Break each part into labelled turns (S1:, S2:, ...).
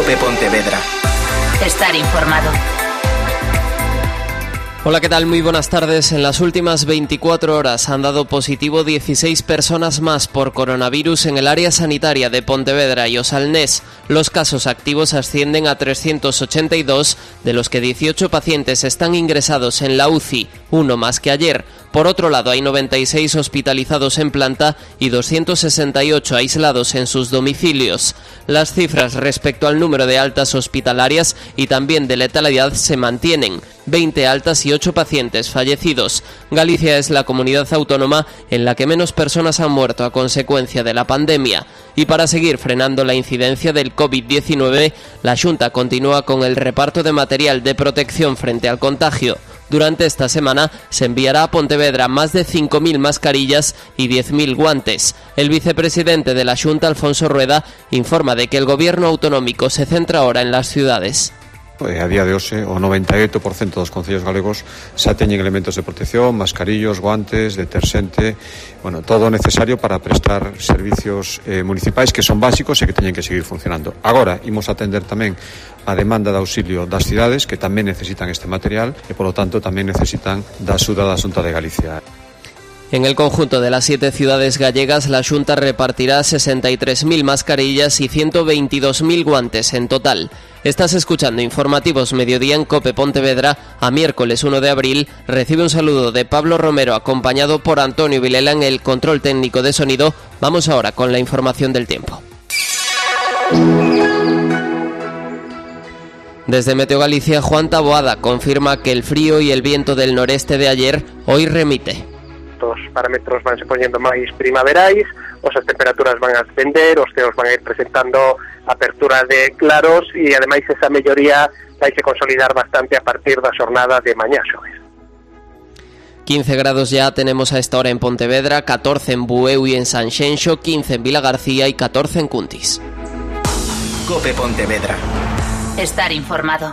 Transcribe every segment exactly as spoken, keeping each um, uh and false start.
S1: COPE Pontevedra.
S2: Estar informado.
S3: Hola, ¿qué tal? Muy buenas tardes. En las últimas veinticuatro horas han dado positivo dieciséis personas más por coronavirus en el área sanitaria de Pontevedra y Osalnés. Los casos activos ascienden a trescientos ochenta y dos, de los que dieciocho pacientes están ingresados en la U C I, uno más que ayer. Por otro lado, hay noventa y seis hospitalizados en planta y doscientos sesenta y ocho aislados en sus domicilios. Las cifras respecto al número de altas hospitalarias y también de letalidad se mantienen. veinte altas y ocho pacientes fallecidos. Galicia es la comunidad autónoma en la que menos personas han muerto a consecuencia de la pandemia. Y para seguir frenando la incidencia del COVID diecinueve, la Xunta continúa con el reparto de material de protección frente al contagio. Durante esta semana se enviará a Pontevedra más de cinco mil mascarillas y diez mil guantes. El vicepresidente de la Xunta, Alfonso Rueda, informa de que el gobierno autonómico se centra ahora en las ciudades.
S4: A día de hoxe, o noventa e oito por cento dos concellos galegos xa teñen elementos de protección, mascarillos, guantes, deterxente, bueno, todo necesario para prestar servicios eh, municipais que son básicos e que teñen que seguir funcionando. Agora, imos atender tamén a demanda de auxilio das cidades que tamén necesitan este material e, polo tanto, tamén necesitan da axuda da Xunta de Galicia.
S3: En el conjunto de las siete ciudades gallegas, la Xunta repartirá sesenta y tres mil mascarillas y ciento veintidós mil guantes en total. Estás escuchando Informativos Mediodía en COPE Pontevedra. A miércoles uno de abril recibe un saludo de Pablo Romero acompañado por Antonio Vilela en el control técnico de sonido. Vamos ahora con la información del tiempo. Desde Meteo Galicia, Juan Taboada confirma que el frío y el viento del noreste de ayer hoy remite.
S5: Os parámetros vanse poñendo máis primaverais, os as temperaturas van a ascender, os ceos van a ir presentando apertura de claros e ademais esa melloría vaise consolidar bastante a partir da xornada de mañá xoves.
S3: quince grados ya tenemos a esta hora en Pontevedra, catorce en Bueu y en Sanxenxo, quince en Vilagarcía y catorce en Cuntis.
S1: COPE Pontevedra.
S2: Estar informado.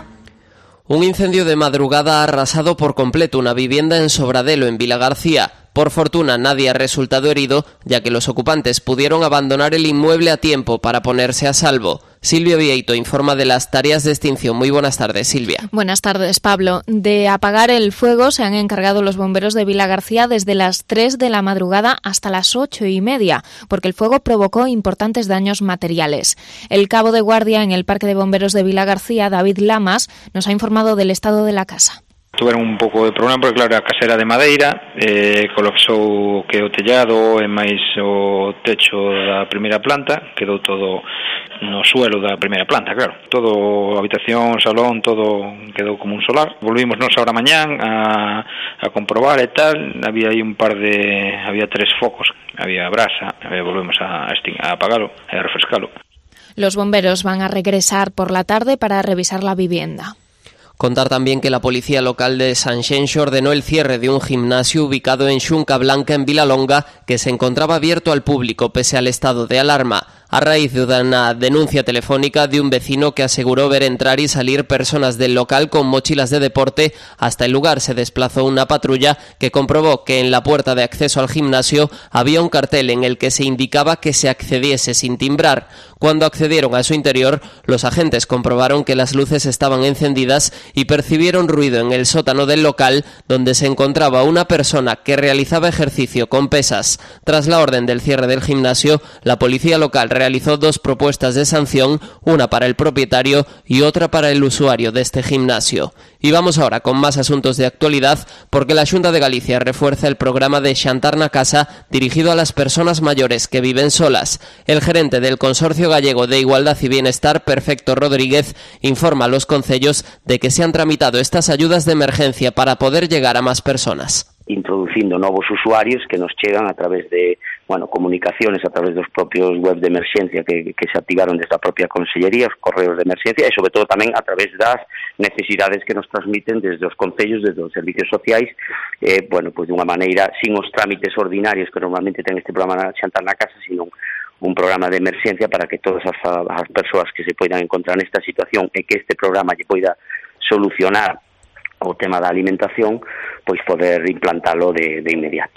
S3: Un incendio de madrugada ha arrasado por completo una vivienda en Sobradelo, en Vilagarcía. Por fortuna nadie ha resultado herido, ya que los ocupantes pudieron abandonar el inmueble a tiempo para ponerse a salvo. Silvia Vieito informa de las tareas de extinción. Muy buenas tardes, Silvia.
S6: Buenas tardes, Pablo. De apagar el fuego se han encargado los bomberos de Vilagarcía desde las tres de la madrugada hasta las ocho y media, porque el fuego provocó importantes daños materiales. El cabo de guardia en el Parque de Bomberos de Vilagarcía, David Lamas, nos ha informado del estado de la casa.
S7: Tuveron un pouco de problema porque claro, a casa era de madeira, eh, colapsou que o tellado e máis o techo da primeira planta, quedou todo no suelo da primeira planta, claro. Todo, habitación, salón, todo quedou como un solar. Volvimos nos ahora mañán a, a comprobar e tal, había aí un par de, había tres focos, había brasa, e volvemos a, a apagalo e a refrescalo.
S6: Los bomberos van a regresar por la tarde para revisar la vivienda.
S3: Contar también que la policía local de Sanxenxo ordenó el cierre de un gimnasio ubicado en Xunca Blanca, en Vilalonga, que se encontraba abierto al público pese al estado de alarma, a raíz de una denuncia telefónica de un vecino que aseguró ver entrar y salir personas del local con mochilas de deporte. Hasta el lugar se desplazó una patrulla que comprobó que en la puerta de acceso al gimnasio había un cartel en el que se indicaba que se accediese sin timbrar. Cuando accedieron a su interior, los agentes comprobaron que las luces estaban encendidas y percibieron ruido en el sótano del local, donde se encontraba una persona que realizaba ejercicio con pesas. Tras la orden del cierre del gimnasio, la policía local realizó dos propuestas de sanción, una para el propietario y otra para el usuario de este gimnasio. Y vamos ahora con más asuntos de actualidad, porque la Xunta de Galicia refuerza el programa de Xantar na Casa dirigido a las personas mayores que viven solas. El gerente del Consorcio Gallego de Igualdad y Bienestar, Perfecto Rodríguez, informa a los concellos de que se han tramitado estas ayudas de emergencia para poder llegar a más personas.
S8: Introducindo novos usuarios que nos chegan a través de, bueno, comunicaciones a través dos propios web de emerxencia que, que se activaron desde a propia Consellería, os correos de emerxencia e, sobre todo, tamén a través das necesidades que nos transmiten desde os concellos, desde os servicios sociais, eh, bueno, pois dunha maneira, sin os trámites ordinarios que normalmente ten este programa Xantar na Casa, sino un programa de emerxencia para que todas as, as persoas que se poidan encontrar nesta situación e que este programa lle poida solucionar o tema da alimentación, pois poder implantalo de, de inmediato.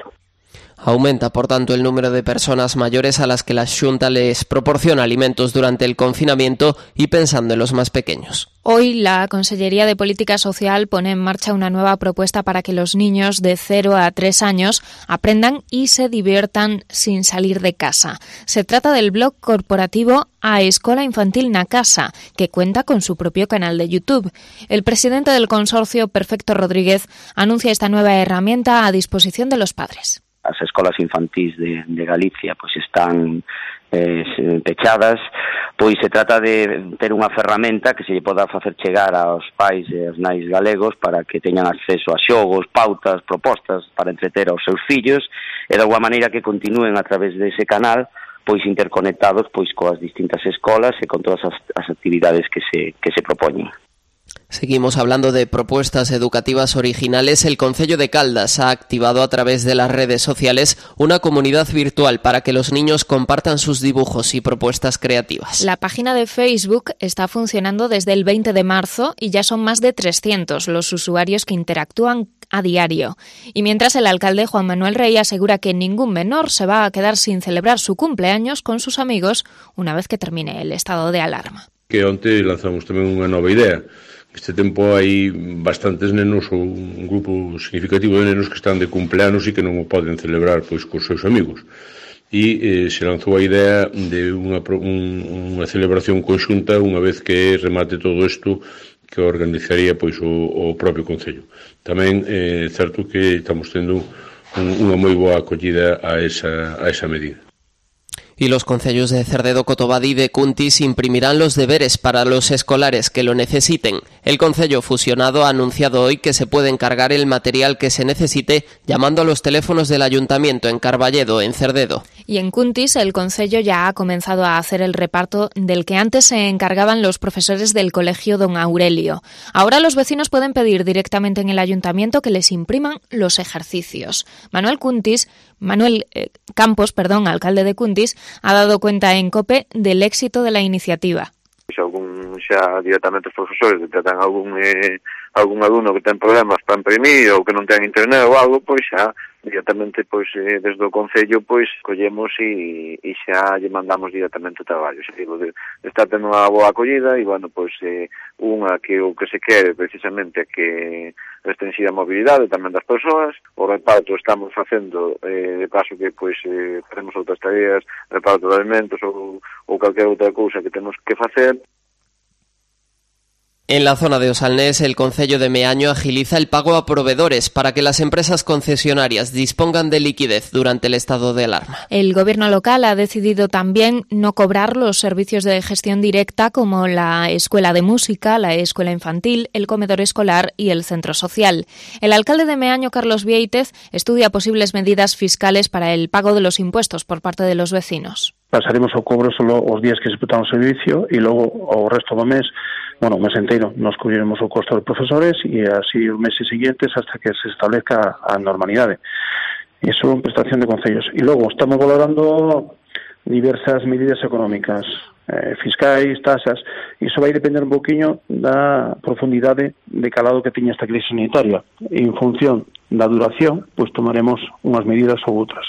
S3: Aumenta, por tanto, el número de personas mayores a las que la Xunta les proporciona alimentos durante el confinamiento y pensando en los más pequeños.
S6: Hoy la Consellería de Política Social pone en marcha una nueva propuesta para que los niños de cero a tres años aprendan y se diviertan sin salir de casa. Se trata del blog corporativo A Escola Infantil na Casa, que cuenta con su propio canal de YouTube. El presidente del consorcio, Perfecto Rodríguez, anuncia esta nueva herramienta a disposición de los padres.
S8: As escolas infantís de, de Galicia pois están eh, pechadas, pois se trata de ter unha ferramenta que se lle poda facer chegar aos pais e aos nais galegos para que teñan acceso a xogos, pautas, propostas para entreter aos seus fillos e de alguma maneira que continúen a través dese canal pois interconectados pois coas distintas escolas e con todas as, as actividades que se, que se propoñen.
S3: Seguimos hablando de propuestas educativas originales. El Concello de Caldas ha activado a través de las redes sociales una comunidad virtual para que los niños compartan sus dibujos y propuestas creativas.
S6: La página de Facebook está funcionando desde el veinte de marzo y ya son más de trescientos los usuarios que interactúan a diario. Y mientras, el alcalde Juan Manuel Rey asegura que ningún menor se va a quedar sin celebrar su cumpleaños con sus amigos una vez que termine el estado de alarma.
S9: Que onte lanzamos tamén unha nova idea. Este tempo hai bastantes nenos ou un grupo significativo de nenos que están de cumpleanos e que non o poden celebrar pois cos seus amigos. E eh, se lanzou a idea de unha, un, unha celebración conxunta unha vez que remate todo isto que organizaría pois o, o propio Concello. Tamén é eh, certo que estamos tendo un, unha moi boa acollida a esa, a esa medida.
S3: Y los concellos de Cerdedo, Cotobadí y de Cuntis imprimirán los deberes para los escolares que lo necesiten. El concello fusionado ha anunciado hoy que se puede encargar el material que se necesite llamando a los teléfonos del ayuntamiento en Carballedo, en Cerdedo.
S6: Y en Cuntis el concello ya ha comenzado a hacer el reparto del que antes se encargaban los profesores del colegio Don Aurelio. Ahora los vecinos pueden pedir directamente en el ayuntamiento que les impriman los ejercicios. Manuel Cuntis, Manuel eh, Campos, perdón, alcalde de Cuntis, ha dado cuenta en COPE del éxito de la iniciativa.
S10: Se algún xa directamente os profesores detectan algún eh, algún alumno que ten problemas para imprimir ou que non ten internet ou algo, pois xa directamente pois eh, desde o concello pois collemos e, e xa lle mandamos directamente o traballo. Xa digo, de, de estar tendo unha boa acollida e, bueno, pois eh, unha que o que se quere precisamente que restringir a mobilidade tamén das persoas. O reparto estamos facendo eh, de paso que pois eh, faremos outras tareas, reparto de alimentos ou, ou calquera outra cousa que temos que facer.
S3: En la zona de Osalnés, el Concello de Meaño agiliza el pago a proveedores para que las empresas concesionarias dispongan de liquidez durante el estado de alarma.
S6: El gobierno local ha decidido también no cobrar los servicios de gestión directa como la escuela de música, la escuela infantil, el comedor escolar y el centro social. El alcalde de Meaño, Carlos Viéitez, estudia posibles medidas fiscales para el pago de los impuestos por parte de los vecinos.
S11: Pasaremos o cobro solo os días que se disputan o servicio e logo o resto do mes, bueno, o mes inteiro, nos cubriremos o costo dos profesores e así os meses siguientes hasta que se establezca a normalidade. Iso é unha prestación de concellos. E logo estamos valorando diversas medidas económicas, eh, fiscais, tasas, e iso vai depender un poquinho da profundidade de calado que tiña esta crise sanitaria. E en función da duración, pois tomaremos unhas medidas ou outras.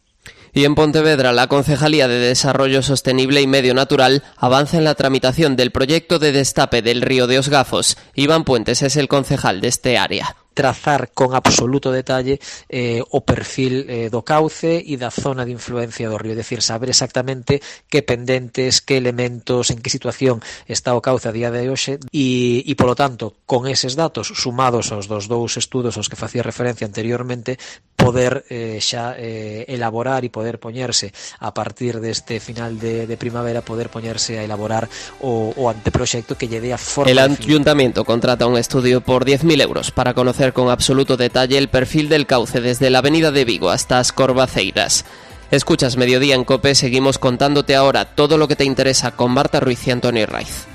S3: Y en Pontevedra, la Concejalía de Desarrollo Sostenible y Medio Natural avanza en la tramitación del proyecto de destape del río de Osgafos. Iván Puentes es el concejal de este área.
S12: Trazar con absoluto detalle eh, o perfil eh, do cauce e da zona de influencia do río, é dicir, saber exactamente que pendentes, que elementos, en que situación está o cauce a día de hoxe e, e polo tanto, con eses datos sumados aos dos dous estudos aos que facía referencia anteriormente, poder eh, xa eh, elaborar e poder poñerse a partir deste final de, de primavera, poder poñerse a elaborar o, o anteproxecto que lle dé a forma.
S3: El ayuntamiento contrata un estudio por diez mil euros para conocer con absoluto detalle el perfil del cauce desde la avenida de Vigo hasta as Corvaceiras. Escuchas Mediodía en COPE, seguimos contándote ahora todo lo que te interesa con Marta Ruiz y Antonio Raiz.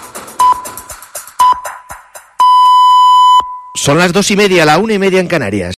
S13: Son las dos y media, la una y media en Canarias.